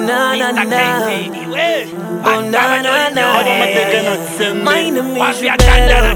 na na na. Oh na na na. My name is Jubela.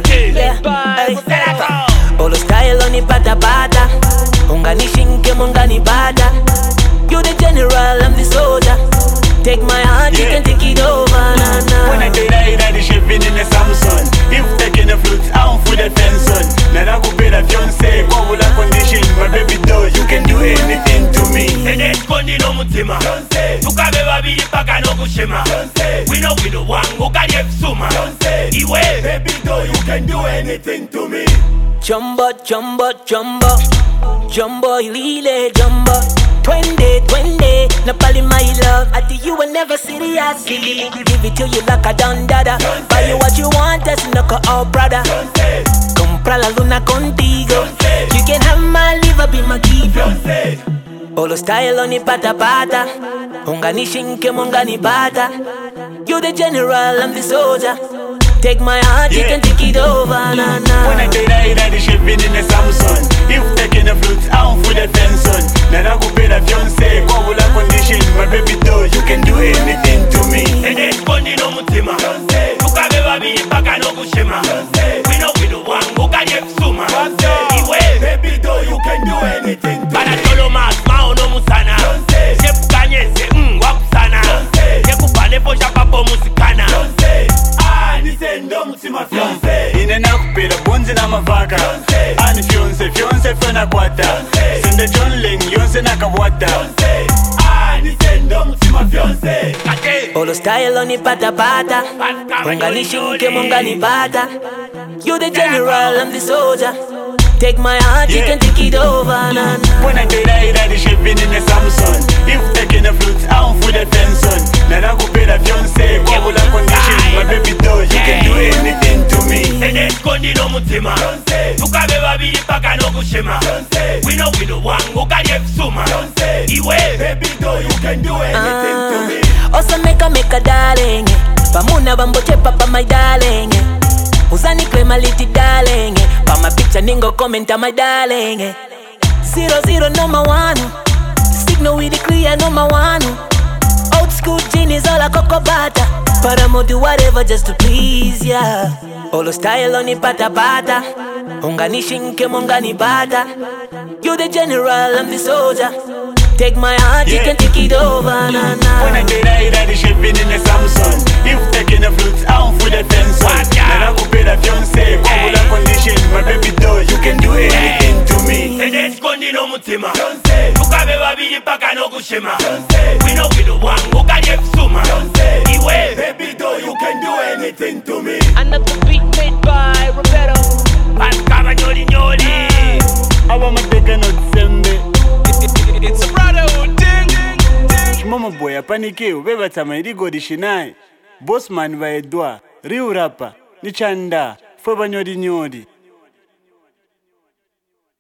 Olo style on the pata pata. Ungani shinke mungani bata. You the general, I'm the soldier. Take my heart, you can take it over, na na. When I tell you that the shipping in the Samsung, if taking the flute, I'm for the fence on. Now I go pay the fiance, go with a condition. My baby doll, you can do anything to me. And it's Kondi no Mutima. Tukabe babi paka no kushima. We know one who can have suma. Iwe, Baby doll, you can do anything to me. Jumbo, jumbo, jumbo. Jumbo, lile jumbo. Twende, Napali my love. I think you will never serious. Give it to you like a dada. Buy you what you want, that's knock out brother. Compra la luna contigo. You can have my liver, be my keeper. Olo style on the pata pata. Ungani shinke mungani bata. You the general, I'm the soldier. Take my heart, you can take it over, na na. When I tell you that the shipping in the Samsung, if taking the flute, I'm for the fence on. Now I go pay the fiance, go with a condition. My baby doll, you can do anything to me. and it's Kondi no Mutima. Tukabe babi paka no kushima. We know one who can have suma. Iwe, Baby doll, you can do anything to Bana me. cholo mas mao no musana. Shepu kanyese, wakusana. Shepu pane po shapapo musikana. Nisendo mutima fiance. Ine nakupira bonzi na mavaka. Ani fiance fena kwata. Sende John Ling, yonse nakawata. Nisendo mutima fiance. Olo style on the pata pata. Ungani shinke mungani bata. You the general, I'm the soldier. Take my heart, you can take it over, na na. When I tell you that the shipping in the Samsung, if taking the flute, I'm for the fence on. Now I go pay the fiance, go with a condition. My baby doll, you can do anything to me. And it's Kondi no Mutima. Tukabe babi paka no kushima. We know one who can have suma. Iwe, Baby doll, you can do anything to me. Also make a darling. Pamuna bamboche papa my darling. Uzani crema liti darling. Pa my picture ningo comment my darling. 00 number 1. Signal with the clear number 1. Old school genius all a cocoa butter. But I'ma do whatever just to please ya. Olo style on the pata pata. Ungani shinke mungani bata. You the general, I'm the soldier. Take my heart, you can take it over, na na. When I tell you that the shipping in the Samsung, if taking the flute, I'm for the fence on. Now I go pay the fiance, go with a condition. My baby doll, you can do anything to me. and it's Kondi no Mutima. Tukabe babi paka no kushima. We know one who can have suma. Iwe, Baby doll, you can do anything to me. Another beat made by Roberto. Paskaba nyoli. Aba mateka no tsembe. It's a brotherhood thing. Mama boy, apanike, ubeba tama irigo dishinai. Bossman va edwa, riu rapa, ni chanda, fwe banyodi nyodi.